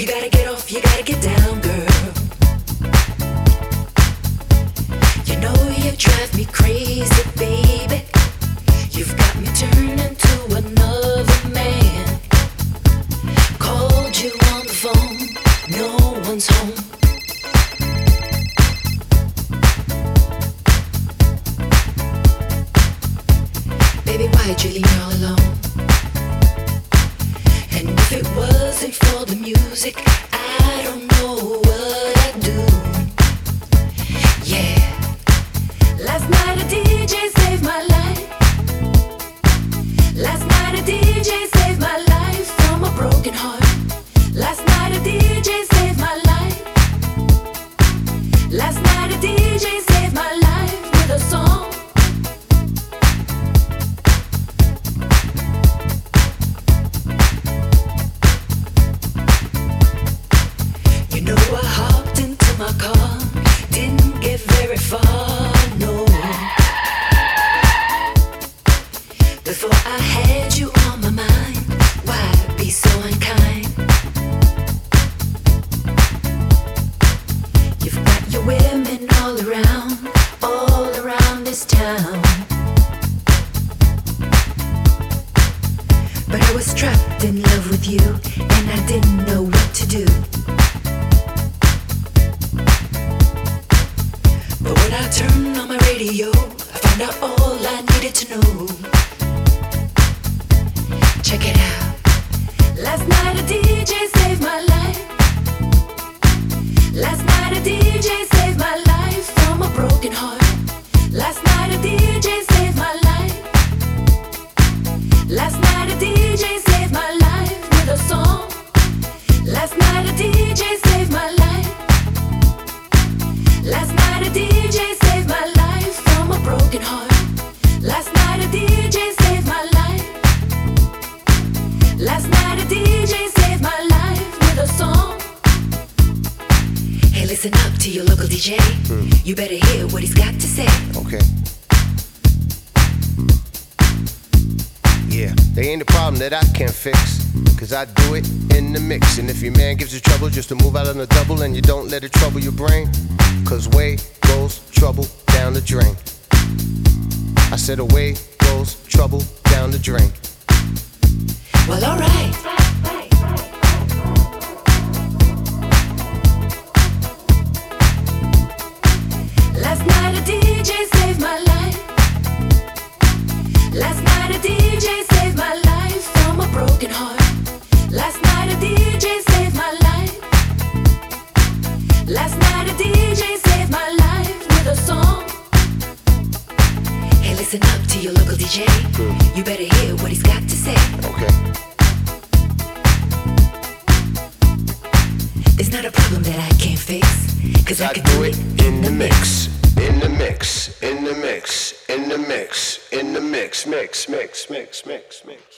You gotta get off, you gotta get down, girl. You know you drive me crazy, baby. You've got me turning to another man. Called you on the phone, no one's home. Baby, why'd you leave me all alone? And if it wasn't for the music, I don't know what I'd do. Yeah. Last night a DJ saved my life. Last night a DJ saved my life from a broken heart. Last night a DJ saved my life. Last night a DJ saved my life with a song. You know I hopped into my car, didn't get very far, no. Before I had you on my mind, why be so unkind? You've got your women all around this town. But I was trapped in love with you, and I didn't know what to do. But when I turned on my radio, I found out all I needed to know. Check it out. Last night a DJ saved my life. Last night a DJ saved my life from a broken heart. Last night a DJ saved my life. Last night a DJ saved my life with a song. Last night a DJ saved my life. Last night a DJ saved my life from a broken heart. Last night a DJ saved my life. Last night a DJ saved my life with a song. Hey, listen up to your local DJ. You better hear what he's got to say. Okay. Yeah, there ain't a problem that I can't fix, cause I do it in the mix. And if your man gives you trouble just to move out on the double, and you don't let it trouble your brain, cause away goes trouble down the drain. I said away goes trouble down the drain. Well, alright. Last night a DJ saved my life. Last night a DJ saved my life from a broken heart. Last night a DJ saved my life. Last night a DJ saved my life with a song. Hey, listen up to your local DJ. You better hear what he's got to say. Okay. There's not a problem that I can't fix, cause I can do it in the mix. In the mix, in the mix, in the mix, in the mix, mix, mix, mix, mix, mix.